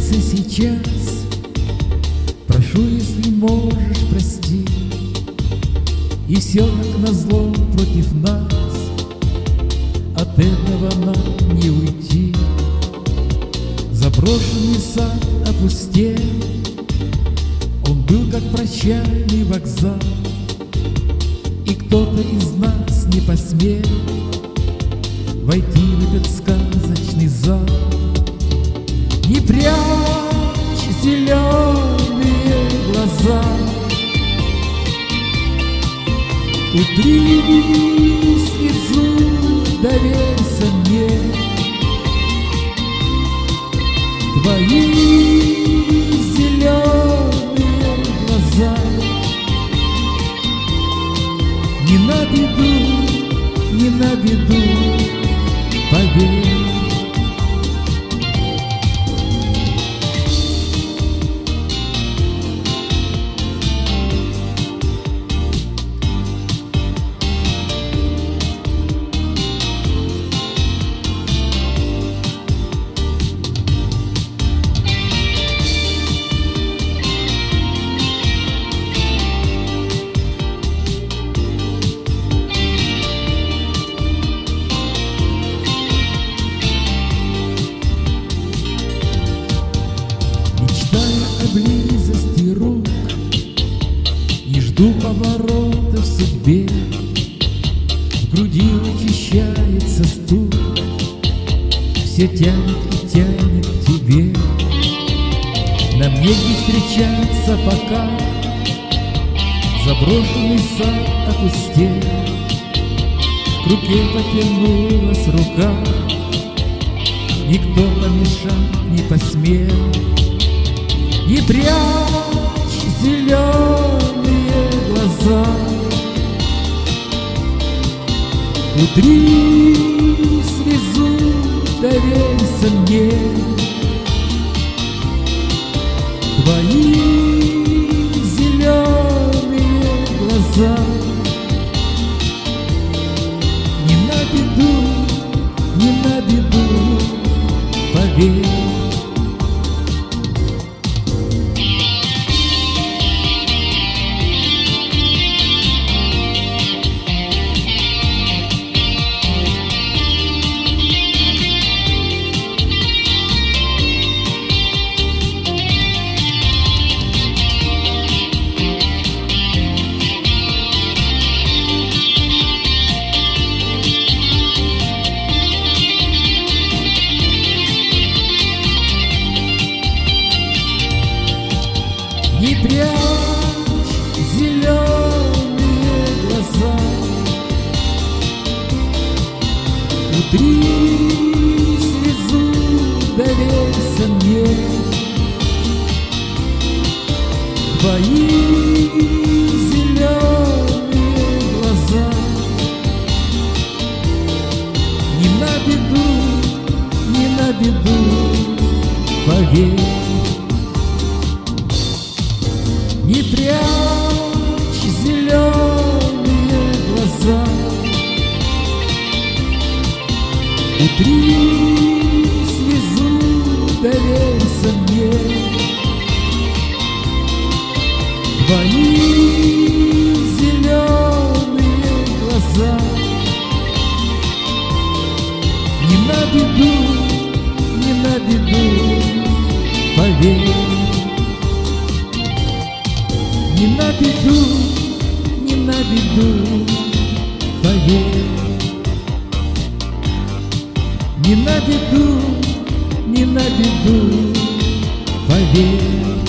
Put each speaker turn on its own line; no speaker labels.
сердце сейчас, прошу, если можешь, прости. И все как назло против нас, от этого нам не уйти. Заброшенный сад опустел, он был как прощальный вокзал, и кто-то из нас не посмел войти в этот сказочный зал. Не прячь зеленые глаза, утри слезу, доверься мне. Твои зеленые глаза не на беду, поверь. Близости рук и жду поворота в судьбе. В груди учащается стук, все тянет и тянет к тебе. Нам негде встречаться пока, заброшенный сад опустел. К руке потянулась рука, никто помешать не посмел. Не прячь зеленые глаза, утри слезу, доверься мне. Твои зеленые глаза не на беду, поверь. Не прячь зеленые глаза, утри слезу, доверься мне. Твои зеленые глаза не на беду, поверь. Не прячь зеленые глаза, утри слезу, доверься мне. Твои зеленые глаза не на беду, поверь. Не на беду, поверь. Не на беду, поверь.